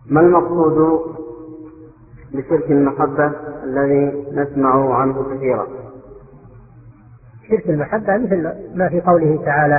ما المقصود بشرك المحبة الذي نسمع عنه كثيرا؟ شرك المحبة مثل ما في قوله تعالى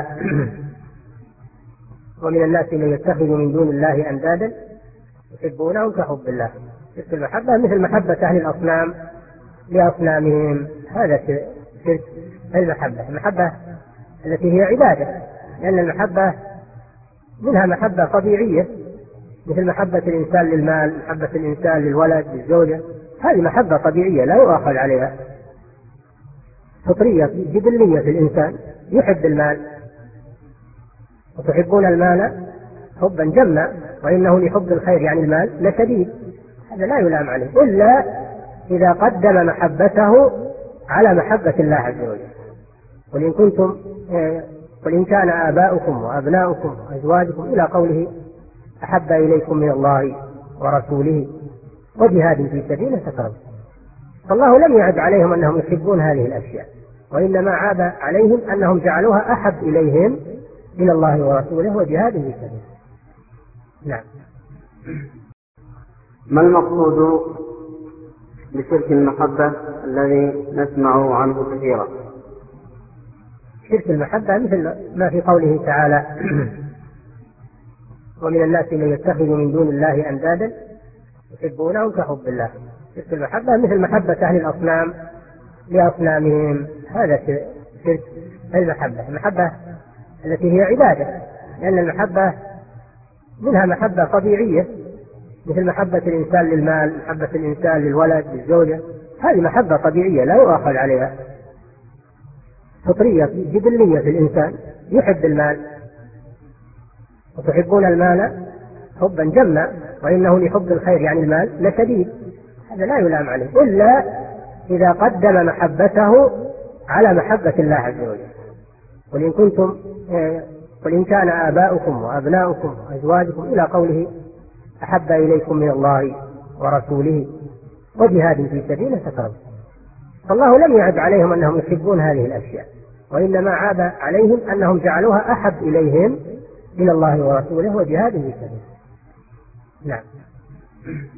ومن الناس من يتخذ من دون الله أندادا يحبونهم كحب الله. شرك المحبة مثل محبة أهل الأصنام لأصنامهم، هذا شرك المحبة التي هي عبادة، لأن المحبة منها محبة طبيعية مثل محبة الإنسان للمال، محبة الإنسان للولد للزوجة، هذه محبة طبيعية لا يؤاخذ عليها، فطرية جبلية في الإنسان، يحب المال وتحبون المال حبا جما وإنه لحب الخير يعني المال لشديد، هذا لا يلام عليه إلا إذا قدم محبته على محبة الله عز وجل. قل إن كان آباؤكم وأبناؤكم وأزواجكم إلى قوله أحب إليكم من الله ورسوله وجهاد في سبيله فتربصوا. فالله لم يعب عليهم أنهم يحبون هذه الأشياء، وإنما عاب عليهم أنهم جعلوها أحب إليهم من الله ورسوله وجهاد في سبيله. نعم. ما المقصود بشرك المحبة الذي نسمع عنه كثيرا؟ شرك المحبة مثل ما في قوله تعالى ومن الناس من يتخذ من دون الله أندادا يحبونهم كحب الله. شرك المحبة مثل محبة أهل الأصنام لأصنامهم، هذا شرك المحبة التي هي عبادة، لأن المحبة منها محبة طبيعية مثل محبة الإنسان للمال، محبة الإنسان للولد للزوجة، هذه محبة طبيعية لا يؤاخذ عليها، فطرية جبلية في الإنسان، يحب المال وتحبون المال حبا جما وإنه لحب الخير يعني المال لشديد، هذا لا يلام عليه إلا إذا قدم محبته على محبة الله عز وجل. قل إن كان آباؤكم وأبناؤكم وأزواجكم إلى قوله أحب إليكم من الله ورسوله وجهاد في سبيله فتربصوا. فالله لم يعب عليهم أنهم يحبون هذه الأشياء، وإنما عاب عليهم أنهم جعلوها أحب إليهم من الله ورسوله وجهاد في سبيله. نعم.